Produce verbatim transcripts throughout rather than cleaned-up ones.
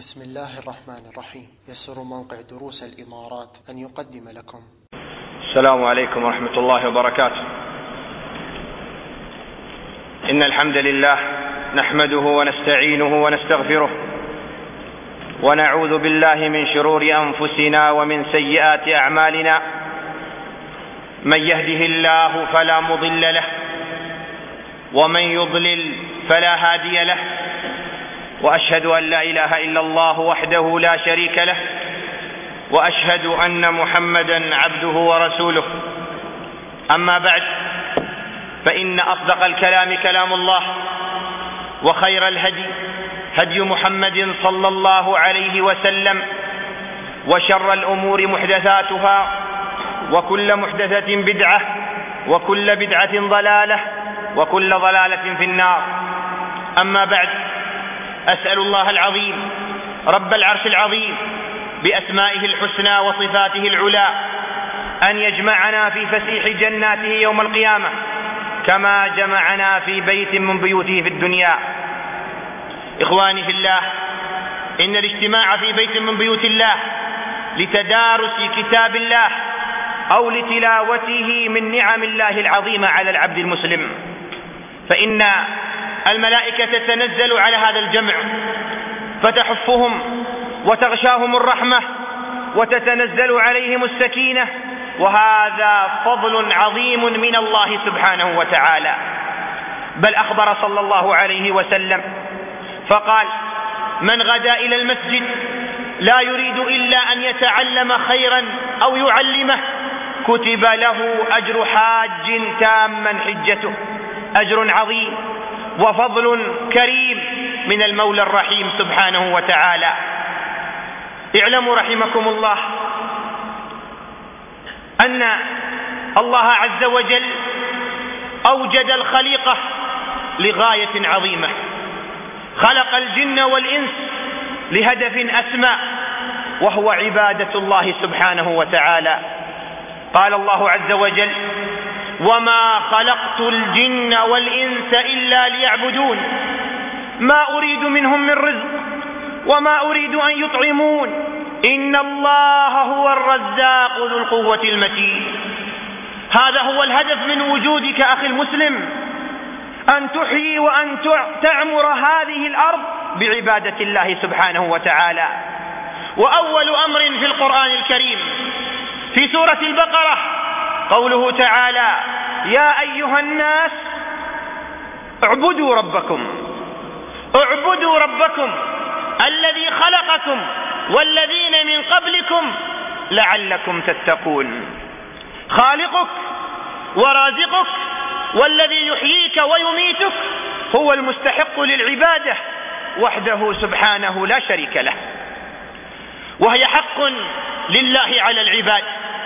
بسم الله الرحمن الرحيم. يسر موقع دروس الإمارات أن يقدم لكم. السلام عليكم ورحمة الله وبركاته. إن الحمد لله نحمده ونستعينه ونستغفره ونعوذ بالله من شرور أنفسنا ومن سيئات أعمالنا. من يهده الله فلا مضل له ومن يضلل فلا هادي له، وأشهد أن لا إله إلا الله وحده لا شريك له، وأشهد أن محمدًا عبده ورسوله. أما بعد، فإن أصدق الكلام كلام الله، وخير الهدي هدي محمد صلى الله عليه وسلم، وشر الأمور محدثاتها، وكل محدثة بدعة، وكل بدعة ضلالة، وكل ضلالة في النار. أما بعد، أسأل الله العظيم رب العرش العظيم بأسمائه الحسنى وصفاته العلى أن يجمعنا في فسيح جناته يوم القيامة كما جمعنا في بيت من بيوته في الدنيا. إخواني في الله، إن الاجتماع في بيت من بيوت الله لتدارس كتاب الله أو لتلاوته من نعم الله العظيمة على العبد المسلم، فإن الملائكة تتنزل على هذا الجمع فتحفهم وتغشاهم الرحمة وتتنزل عليهم السكينة، وهذا فضل عظيم من الله سبحانه وتعالى. بل أخبر صلى الله عليه وسلم فقال: من غدا إلى المسجد لا يريد إلا أن يتعلم خيرا أو يعلمه كتب له أجر حاج تاما حجته. أجر عظيم وفضل كريم من المولى الرحيم سبحانه وتعالى. اعلموا رحمكم الله أن الله عز وجل أوجد الخليقة لغاية عظيمة، خلق الجن والإنس لهدف أسمى، وهو عبادة الله سبحانه وتعالى. قال الله عز وجل: وما خلقت الجن والإنس إلا ليعبدون ما أريد منهم من رزق وما أريد أن يطعمون إن الله هو الرزاق ذو القوة المتين. هذا هو الهدف من وجودك أخي المسلم، أن تحيي وأن تعمر هذه الأرض بعبادة الله سبحانه وتعالى. وأول أمر في القرآن الكريم في سورة البقرة قوله تعالى: يا أيها الناس اعبدوا ربكم اعبدوا ربكم الذي خلقكم والذين من قبلكم لعلكم تتقون. خالقك ورازقك والذي يحييك ويميتك هو المستحق للعبادة وحده سبحانه لا شريك له، وهي حق لله على العباد،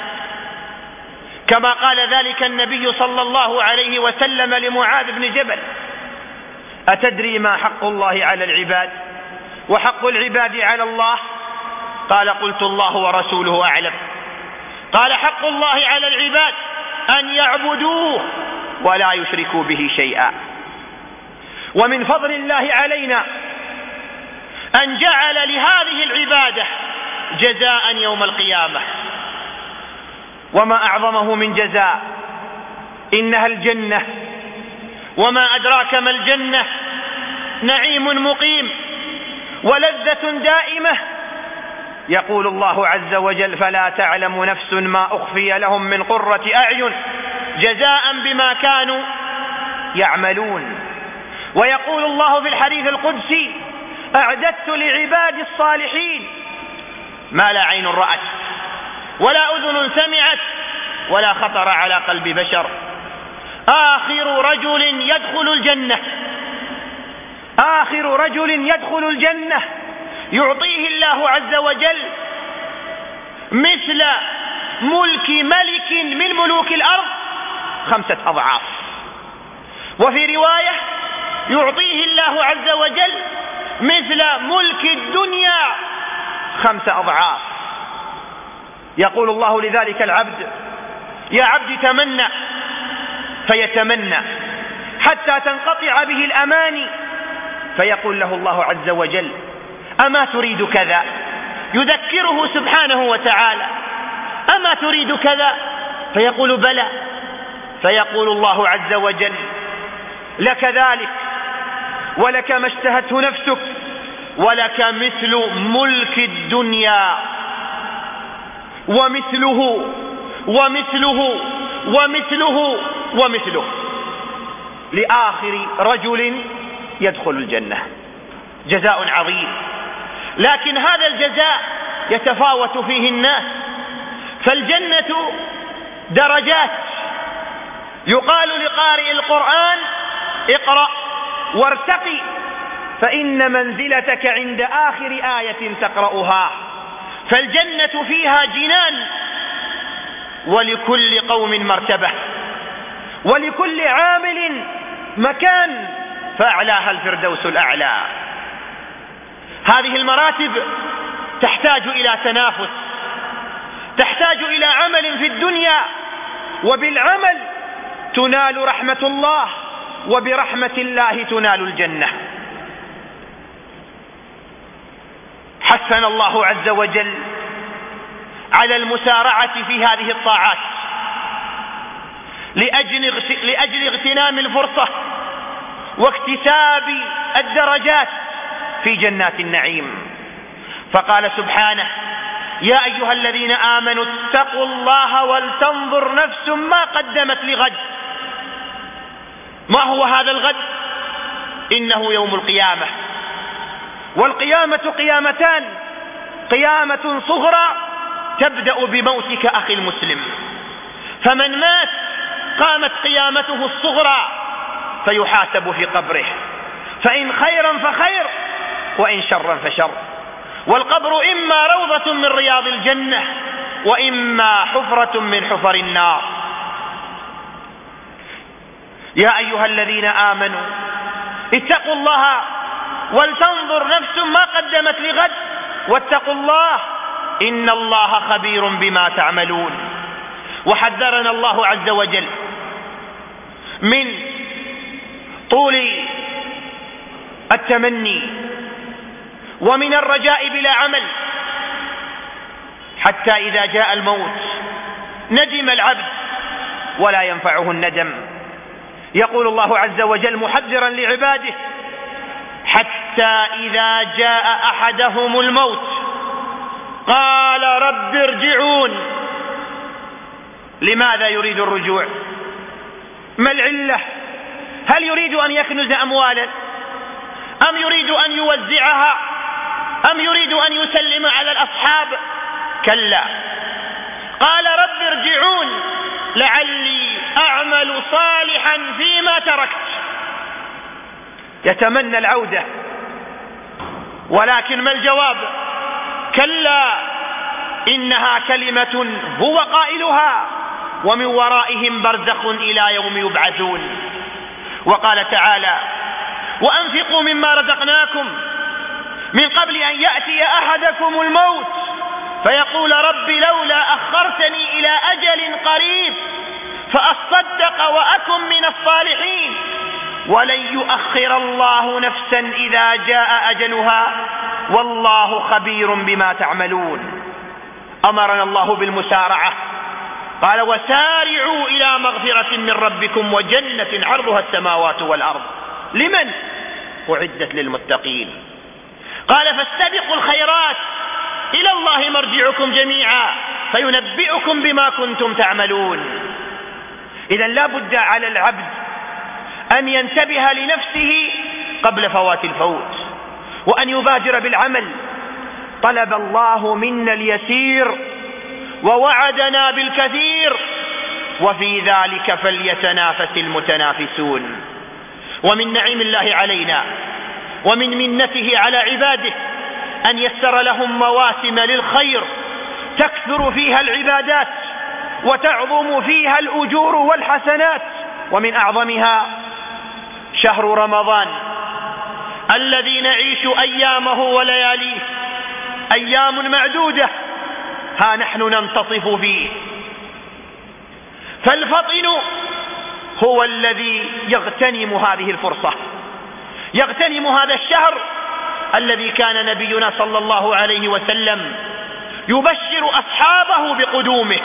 كما قال ذلك النبي صلى الله عليه وسلم لمعاذ بن جبل: أتدري ما حق الله على العباد وحق العباد على الله؟ قال: قلت الله ورسوله أعلم. قال: حق الله على العباد أن يعبدوه ولا يشركوا به شيئا. ومن فضل الله علينا أن جعل لهذه العبادة جزاء يوم القيامة، وما أعظمه من جزاء، إنها الجنة، وما أدراك ما الجنة، نعيم مقيم ولذة دائمة. يقول الله عز وجل: فلا تعلم نفس ما أخفي لهم من قرة أعين جزاء بما كانوا يعملون. ويقول الله في الحديث القدسي: أعددت لعبادي الصالحين ما لا عين رأت ولا أذن سمعت ولا خطر على قلب بشر. آخر رجل يدخل الجنة آخر رجل يدخل الجنة يعطيه الله عز وجل مثل ملك ملك من ملوك الأرض خمسة أضعاف. وفي رواية: يعطيه الله عز وجل مثل ملك الدنيا خمسة أضعاف. يقول الله لذلك العبد: يا عبد تمنى، فيتمنى حتى تنقطع به الأماني، فيقول له الله عز وجل: أما تريد كذا؟ يذكره سبحانه وتعالى: أما تريد كذا؟ فيقول: بلى. فيقول الله عز وجل: لك ذلك، ولك ما اشتهته نفسك، ولك مثل ملك الدنيا ومثله ومثله ومثله ومثله لآخر رجل يدخل الجنة. جزاء عظيم، لكن هذا الجزاء يتفاوت فيه الناس، فالجنة درجات. يقال لقارئ القرآن: اقرأ وارتقي، فإن منزلتك عند آخر آية تقرأها. فالجنة فيها جنان، ولكل قوم مرتبة، ولكل عامل مكان، فأعلاها الفردوس الأعلى. هذه المراتب تحتاج إلى تنافس، تحتاج إلى عمل في الدنيا، وبالعمل تنال رحمة الله، وبرحمة الله تنال الجنة. حثنا الله عز وجل على المسارعة في هذه الطاعات لأجل اغتنام الفرصة واكتساب الدرجات في جنات النعيم. فقال سبحانه: يا أيها الذين آمنوا اتقوا الله ولتنظر نفس ما قدمت لغد. ما هو هذا الغد؟ إنه يوم القيامة. والقيامة قيامتان: قيامة صغرى تبدأ بموتك أخي المسلم، فمن مات قامت قيامته الصغرى فيحاسب في قبره، فإن خيرا فخير وإن شرا فشر. والقبر إما روضة من رياض الجنة، وإما حفرة من حفر النار. يا أيها الذين آمنوا اتقوا الله ولتنظر نفس ما قدمت لغد، واتقوا الله إن الله خبير بما تعملون. وحذرنا الله عز وجل من طول التمني ومن الرجاء بلا عمل، حتى إذا جاء الموت ندم العبد ولا ينفعه الندم. يقول الله عز وجل محذرا لعباده: حتى إذا جاء أحدهم الموت قال رب ارجعون. لماذا يريد الرجوع؟ ما العلة؟ هل يريد أن يكنز أموالا، أم يريد أن يوزعها، أم يريد أن يسلم على الأصحاب؟ كلا، قال رب ارجعون لعلي أعمل صالحا فيما تركت. يتمنى العودة، ولكن ما الجواب؟ كلا إنها كلمة هو قائلها ومن ورائهم برزخ إلى يوم يبعثون. وقال تعالى: وأنفقوا مما رزقناكم من قبل أن يأتي أحدكم الموت فيقول رب لولا أخرتني إلى أجل قريب فأصدق وأكن من الصالحين ولن يؤخر الله نفسا إذا جاء أجلها والله خبير بما تعملون. أمرنا الله بالمسارعة، قال: وسارعوا إلى مغفرة من ربكم وجنة عرضها السماوات والأرض. لمن؟ أعدت للمتقين. قال: فاستبقوا الخيرات إلى الله مرجعكم جميعا فينبئكم بما كنتم تعملون. إذن لا بد على العبد أن ينتبه لنفسه قبل فوات الفوت، وأن يبادر بالعمل. طلب الله منا اليسير ووعدنا بالكثير، وفي ذلك فليتنافس المتنافسون. ومن نعيم الله علينا ومن منته على عباده أن يسر لهم مواسم للخير تكثر فيها العبادات وتعظم فيها الأجور والحسنات، ومن أعظمها شهر رمضان الذي نعيش أيامه ولياليه، أيام معدودة ها نحن ننتصف فيه. فالفطن هو الذي يغتنم هذه الفرصة، يغتنم هذا الشهر الذي كان نبينا صلى الله عليه وسلم يبشر أصحابه بقدومه.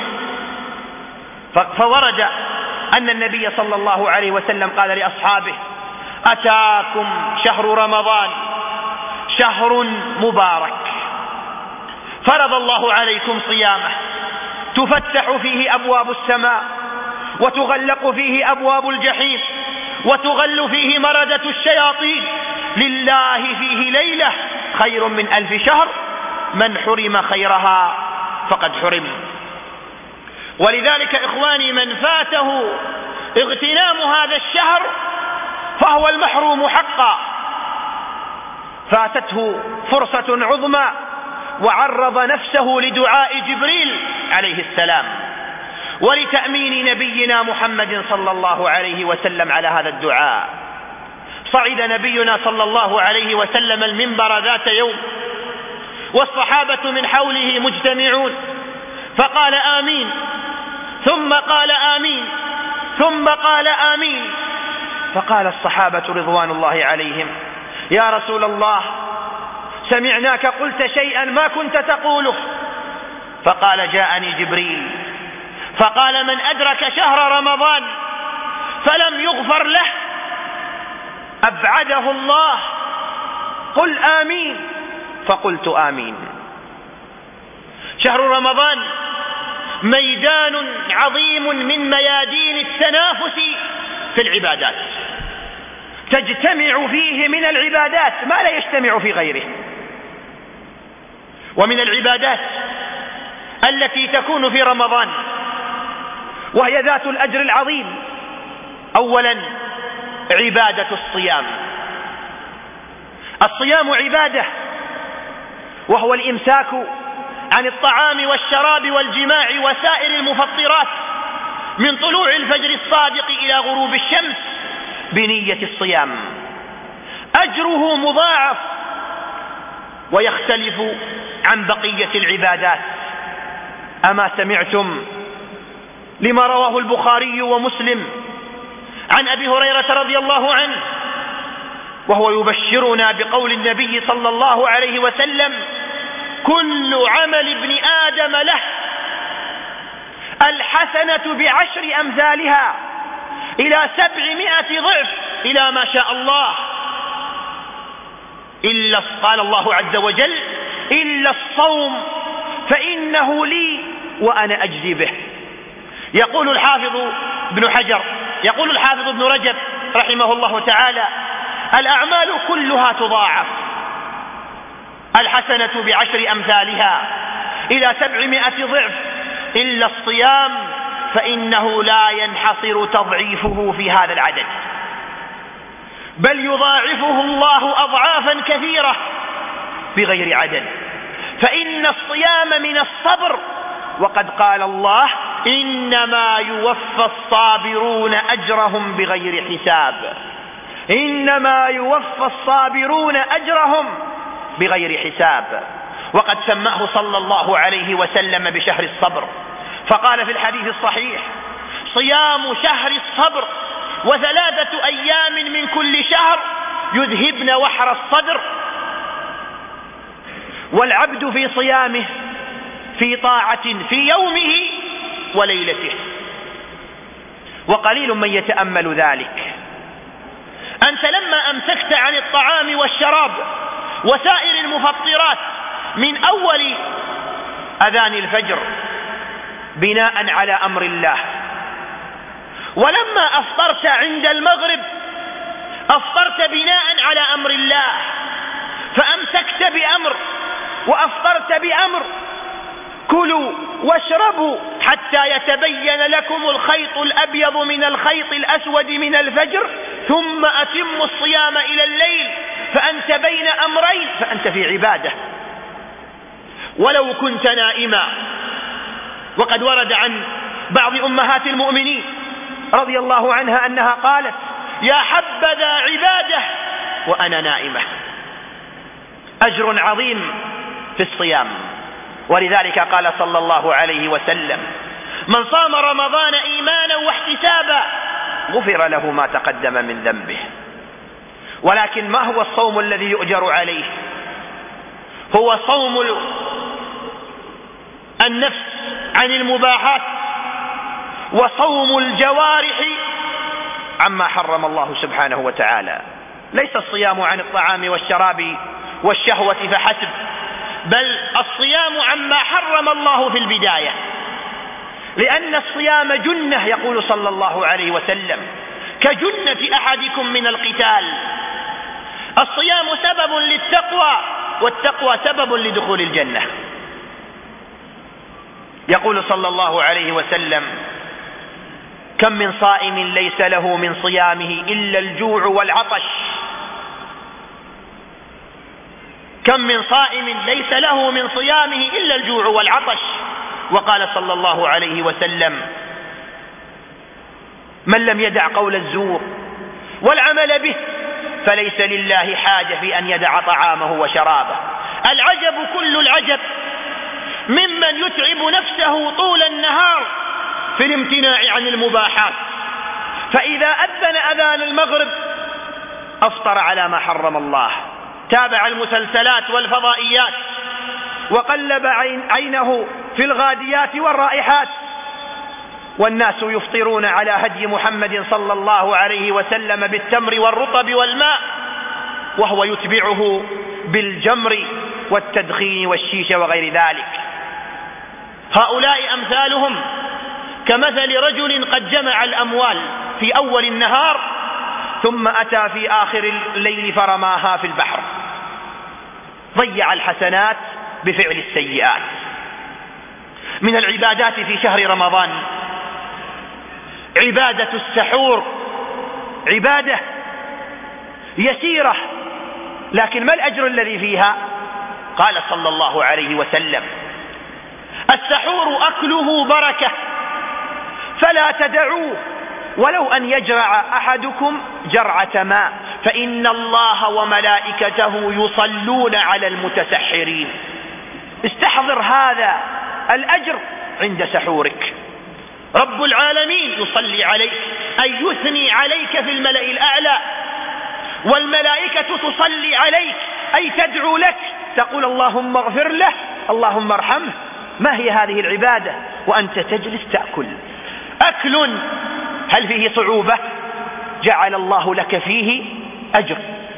فورد أن النبي صلى الله عليه وسلم قال لأصحابه: أتاكم شهر رمضان شهر مبارك فرض الله عليكم صيامه، تفتح فيه أبواب السماء وتغلق فيه أبواب الجحيم وتغل فيه مردة الشياطين، لله فيه ليلة خير من ألف شهر، من حرم خيرها فقد حرم. ولذلك إخواني، من فاته اغتنام هذا الشهر فهو المحروم حقا، فاتته فرصة عظمى وعرض نفسه لدعاء جبريل عليه السلام ولتأمين نبينا محمد صلى الله عليه وسلم على هذا الدعاء. صعد نبينا صلى الله عليه وسلم المنبر ذات يوم والصحابة من حوله مجتمعون، فقال آمين، ثم قال آمين، ثم قال آمين. فقال الصحابة رضوان الله عليهم: يا رسول الله، سمعناك قلت شيئا ما كنت تقوله. فقال: جاءني جبريل فقال: من أدرك شهر رمضان فلم يغفر له أبعده الله، قل آمين. فقلت آمين. شهر رمضان ميدان عظيم من ميادين التنافس في العبادات، تجتمع فيه من العبادات ما لا يجتمع في غيره. ومن العبادات التي تكون في رمضان وهي ذات الأجر العظيم، أولا عبادة الصيام. الصيام عبادة، وهو الإمساك عن الطعام والشراب والجماع وسائر المفطرات من طلوع الفجر الصادق إلى غروب الشمس بنية الصيام. أجره مضاعف ويختلف عن بقية العبادات. أما سمعتم لما رواه البخاري ومسلم عن أبي هريرة رضي الله عنه وهو يبشرنا بقول النبي صلى الله عليه وسلم: كل عمل ابن آدم له، الحسنة بعشر أمثالها إلى سبعمائة ضعف إلى ما شاء الله، إلا قال الله عز وجل: إلا الصوم فإنه لي وأنا أجزي به. يقول الحافظ ابن حجر يقول الحافظ ابن رجب رحمه الله تعالى: الأعمال كلها تضاعف، الحسنة بعشر أمثالها إلى سبعمائة ضعف، إلا الصيام فإنه لا ينحصر تضعيفه في هذا العدد، بل يضاعفه الله أضعافا كثيرة بغير عدد، فإن الصيام من الصبر، وقد قال الله: إنما يوفى الصابرون أجرهم بغير حساب. إنما يوفى الصابرون أجرهم بغير حساب. وقد سماه صلى الله عليه وسلم بشهر الصبر، فقال في الحديث الصحيح: صيام شهر الصبر وثلاثة أيام من كل شهر يذهبن وحر الصدر. والعبد في صيامه في طاعة في يومه وليلته، وقليل من يتأمل ذلك. أنت لما أمسكت عن الطعام والشراب وسائر المفطرات من أول أذان الفجر بناء على أمر الله، ولما أفطرت عند المغرب أفطرت بناء على أمر الله، فأمسكت بأمر وأفطرت بأمر: كلوا واشربوا حتى يتبين لكم الخيط الأبيض من الخيط الأسود من الفجر، ثم أتموا الصيام إلى الليل. فأنت بين أمرين، فأنت في عبادة. ولو كنت نائما، وقد ورد عن بعض أمهات المؤمنين رضي الله عنها أنها قالت: يا حبذا عبادة وأنا نائمة. أجر عظيم في الصيام. ولذلك قال صلى الله عليه وسلم: من صام رمضان إيمانا واحتسابا غفر له ما تقدم من ذنبه. ولكن ما هو الصوم الذي يؤجر عليه؟ هو صوم النفس عن المباحات وصوم الجوارح عما حرم الله سبحانه وتعالى. ليس الصيام عن الطعام والشراب والشهوة فحسب، بل الصيام عما حرم الله في البداية، لأن الصيام جنة، يقول صلى الله عليه وسلم: كجنة أحدكم من القتال. الصيام سبب للتقوى، والتقوى سبب لدخول الجنة. يقول صلى الله عليه وسلم: كم من صائم ليس له من صيامه إلا الجوع والعطش. كم من صائم ليس له من صيامه إلا الجوع والعطش. وقال صلى الله عليه وسلم: من لم يدع قول الزور والعمل به فليس لله حاجة في أن يدع طعامه وشرابه. العجب كل العجب ممن يتعب نفسه طول النهار في الامتناع عن المباحات، فإذا أذن أذان المغرب أفطر على ما حرم الله، تابع المسلسلات والفضائيات، وقلب عينه في الغاديات والرائحات، والناس يفطرون على هدي محمد صلى الله عليه وسلم بالتمر والرطب والماء، وهو يتبعه بالجمر والتدخين والشيشة وغير ذلك. هؤلاء أمثالهم كمثل رجل قد جمع الأموال في أول النهار ثم أتى في آخر الليل فرماها في البحر، ضيع الحسنات بفعل السيئات. من العبادات في شهر رمضان عبادة السحور، عبادة يسيرة لكن ما الأجر الذي فيها؟ قال صلى الله عليه وسلم: السحور أكله بركة فلا تدعوه ولو أن يجرع أحدكم جرعة ماء فإن الله وملائكته يصلون على المتسحرين. استحضر هذا الأجر عند سحورك. رب العالمين يصلي عليك، أي يثني عليك في الملأ الأعلى، والملائكة تصلي عليك أي تدعو لك، تقول اللهم اغفر له، اللهم ارحمه. ما هي هذه العبادة وأنت تجلس تأكل؟ أكل هل فيه صعوبة؟ جعل الله لك فيه أجر،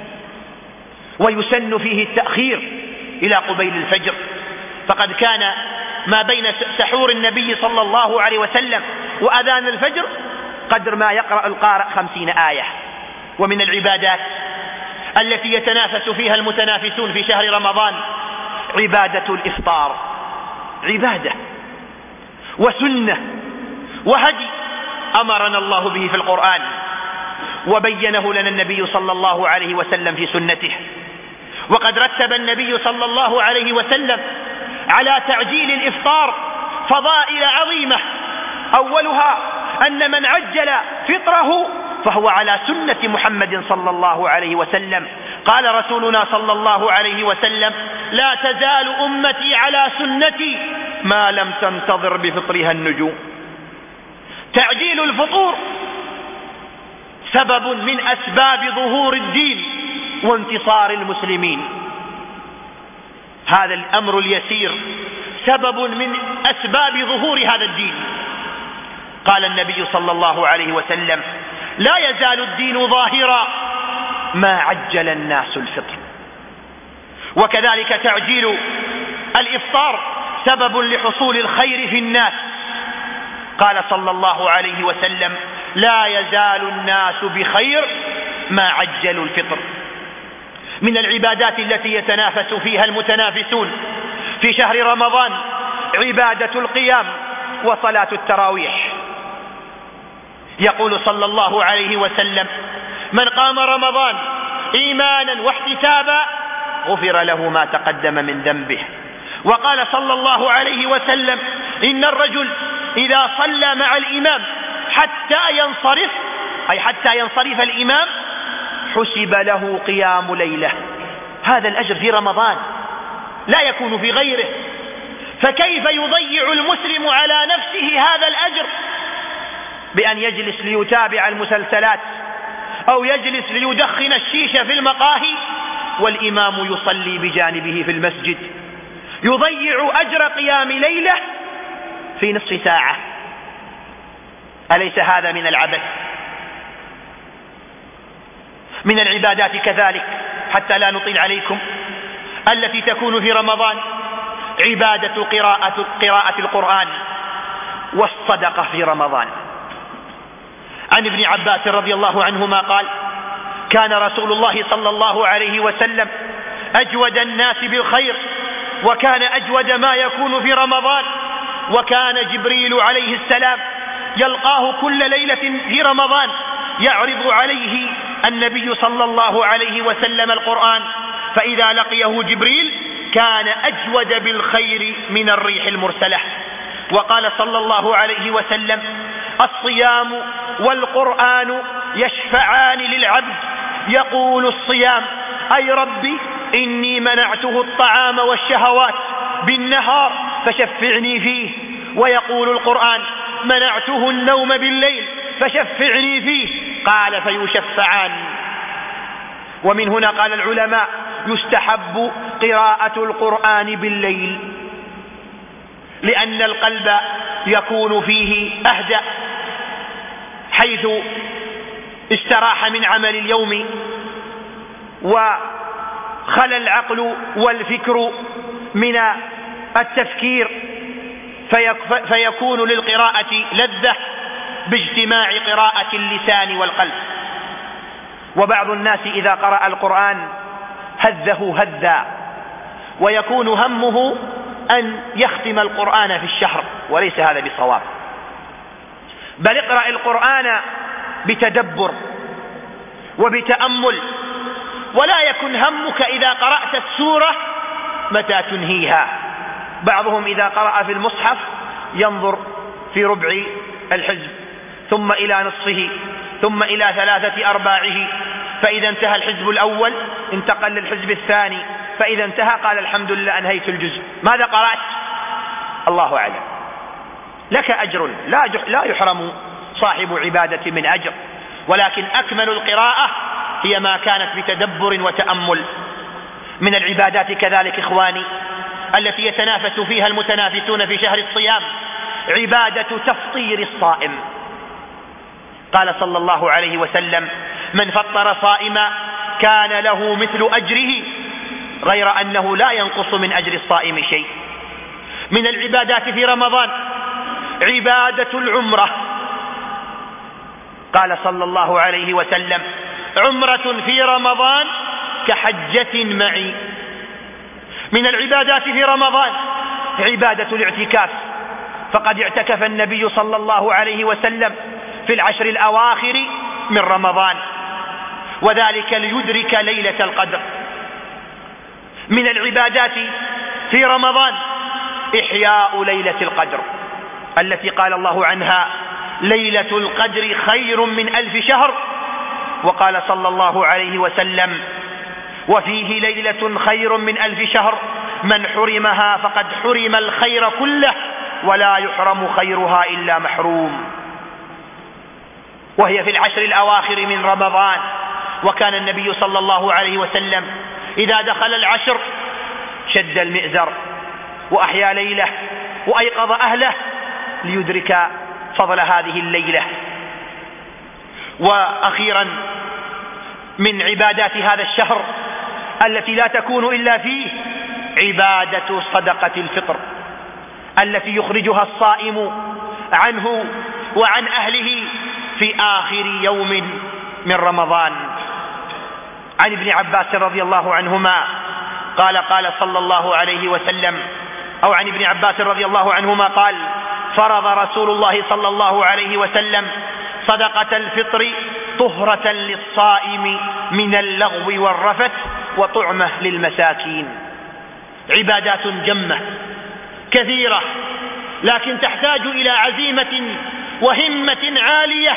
ويسن فيه التأخير إلى قبيل الفجر، فقد كان ما بين سحور النبي صلى الله عليه وسلم وأذان الفجر قدر ما يقرأ القارئ خمسين آية. ومن العبادات التي يتنافس فيها المتنافسون في شهر رمضان عبادة الإفطار، عبادة وسنة وهدي أمرنا الله به في القرآن، وبينه لنا النبي صلى الله عليه وسلم في سنته. وقد رتب النبي صلى الله عليه وسلم على تعجيل الإفطار فضائل عظيمة، أولها أن من عجل فطره فهو على سنة محمد صلى الله عليه وسلم. قال رسولنا صلى الله عليه وسلم: لا تزال أمتي على سنتي ما لم تنتظر بفطرها النجوم. تعجيل الفطور سبب من أسباب ظهور الدين وانتصار المسلمين. هذا الأمر اليسير سبب من أسباب ظهور هذا الدين. قال النبي صلى الله عليه وسلم: لا يزال الدين ظاهرا ما عجل الناس الفطر. وكذلك تعجيل الإفطار سبب لحصول الخير في الناس. قال صلى الله عليه وسلم: لا يزال الناس بخير ما عجلوا الفطر. من العبادات التي يتنافس فيها المتنافسون في شهر رمضان عبادة القيام وصلاة التراويح. يقول صلى الله عليه وسلم: من قام رمضان إيمانا واحتسابا غفر له ما تقدم من ذنبه. وقال صلى الله عليه وسلم: إن الرجل إذا صلى مع الإمام حتى ينصرف، أي حتى ينصرف الإمام، حسب له قيام ليلة. هذا الأجر في رمضان لا يكون في غيره، فكيف يضيع المسلم على نفسه هذا الأجر بأن يجلس ليتابع المسلسلات أو يجلس ليدخن الشيشة في المقاهي والإمام يصلي بجانبه في المسجد، يضيع أجر قيام ليلة في نصف ساعة. أليس هذا من العبث؟ من العبادات كذلك حتى لا نطيل عليكم التي تكون في رمضان عبادة قراءة, قراءة القرآن والصدقة في رمضان. عن ابن عباس رضي الله عنهما قال: كان رسول الله صلى الله عليه وسلم أجود الناس بالخير، وكان أجود ما يكون في رمضان، وكان جبريل عليه السلام يلقاه كل ليلة في رمضان يعرض عليه النبي صلى الله عليه وسلم القرآن، فإذا لقيه جبريل كان أجود بالخير من الريح المرسلة. وقال صلى الله عليه وسلم: الصيام والقرآن يشفعان للعبد، يقول الصيام: أي ربي إني منعته الطعام والشهوات بالنهار فشفعني فيه، ويقول القرآن: منعته النوم بالليل فشفعني فيه، قال: فيشفعان. ومن هنا قال العلماء: يستحب قراءة القرآن بالليل، لأن القلب يكون فيه أهدأ، حيث استراح من عمل اليوم وخلى العقل والفكر من التفكير، فيكون للقراءة لذة باجتماع قراءة اللسان والقلب. وبعض الناس إذا قرأ القرآن هذه هذا، ويكون همه أن يختم القرآن في الشهر، وليس هذا بصواب، بل اقرأ القرآن بتدبر وبتأمل، ولا يكن همك إذا قرأت السورة متى تنهيها. بعضهم إذا قرأ في المصحف ينظر في ربع الحزب، ثم إلى نصفه، ثم إلى ثلاثة أرباعه، فإذا انتهى الحزب الأول انتقل للحزب الثاني، فإذا انتهى قال: الحمد لله أنهيت الجزء. ماذا قرأت؟ الله أعلم. لك أجر، لا يحرم صاحب عبادة من أجر، ولكن أكمل القراءة هي ما كانت بتدبر وتأمل. من العبادات كذلك إخواني التي يتنافس فيها المتنافسون في شهر الصيام عبادة تفطير الصائم. قال صلى الله عليه وسلم: من فطر صائما كان له مثل أجره، غير أنه لا ينقص من أجر الصائم شيء. من العبادات في رمضان عبادة العمرة. قال صلى الله عليه وسلم: عمرة في رمضان كحجة معي. من العبادات في رمضان عبادة الاعتكاف، فقد اعتكف النبي صلى الله عليه وسلم في العشر الأواخر من رمضان، وذلك ليدرك ليلة القدر. من العبادات في رمضان إحياء ليلة القدر التي قال الله عنها: ليلة القدر خير من ألف شهر. وقال صلى الله عليه وسلم: وفيه ليلة خير من ألف شهر، من حرمها فقد حرم الخير كله، ولا يحرم خيرها إلا محروم. وهي في العشر الأواخر من رمضان، وكان النبي صلى الله عليه وسلم إذا دخل العشر شد المئزر وأحيا ليله وأيقظ أهله ليدرك فضل هذه الليلة. وأخيرا من عبادات هذا الشهر التي لا تكون إلا فيه عبادة صدقة الفطر التي يخرجها الصائم عنه وعن أهله في آخر يوم من رمضان. عن ابن عباس رضي الله عنهما قال: قال صلى الله عليه وسلم، أو عن ابن عباس رضي الله عنهما قال: فرض رسول الله صلى الله عليه وسلم صدقة الفطر طهرة للصائم من اللغو والرفث وطعمة للمساكين. عبادات جمة كثيرة، لكن تحتاج إلى عزيمة وهمة عالية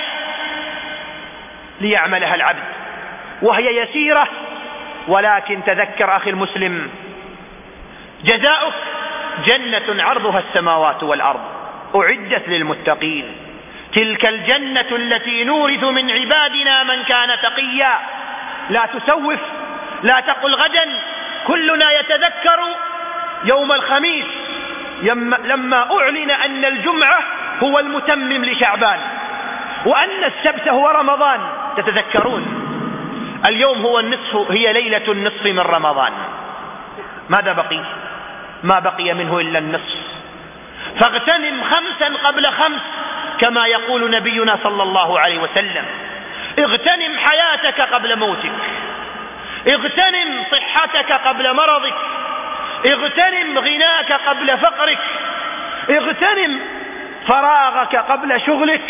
ليعملها العبد، وهي يسيرة، ولكن تذكر أخي المسلم: جزاؤك جنة عرضها السماوات والأرض أعدت للمتقين. تلك الجنة التي نورث من عبادنا من كان تقيا. لا تسوف لا تقل غدا. كلنا يتذكر يوم الخميس لما أعلن أن الجمعة هو المتمم لشعبان وأن السبت هو رمضان. تتذكرون اليوم هو النصف، هي ليلة النصف من رمضان. ماذا بقي؟ ما بقي منه إلا النصف. فاغتنم خمسا قبل خمس كما يقول نبينا صلى الله عليه وسلم. اغتنم حياتك قبل موتك، اغتنم صحتك قبل مرضك، اغتنم غناك قبل فقرك، اغتنم فراغك قبل شغلك.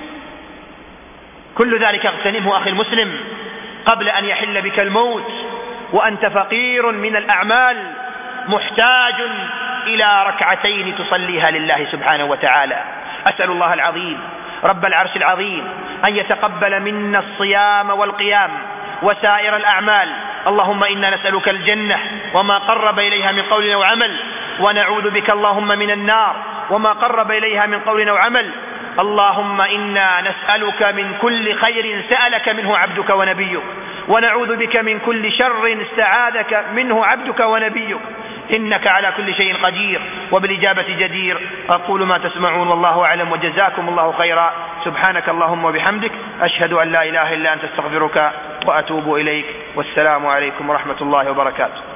كل ذلك اغتنمه أخي المسلم قبل أن يحل بك الموت وأنت فقير من الأعمال محتاج إلى ركعتين تصليها لله سبحانه وتعالى. أسأل الله العظيم رب العرش العظيم أن يتقبل منا الصيام والقيام وسائر الأعمال. اللهم إنا نسألك الجنة وما قرب إليها من قول وعمل، ونعوذ بك اللهم من النار وما قرب إليها من قول وعمل. اللهم إنا نسألك من كل خير سألك منه عبدك ونبيك، ونعوذ بك من كل شر استعاذك منه عبدك ونبيك، إنك على كل شيء قدير وبالإجابة جدير. أقول ما تسمعون والله أعلم، وجزاكم الله خيرا. سبحانك اللهم وبحمدك، أشهد أن لا إله إلا أنت، استغفرك وأتوب إليك، والسلام عليكم ورحمة الله وبركاته.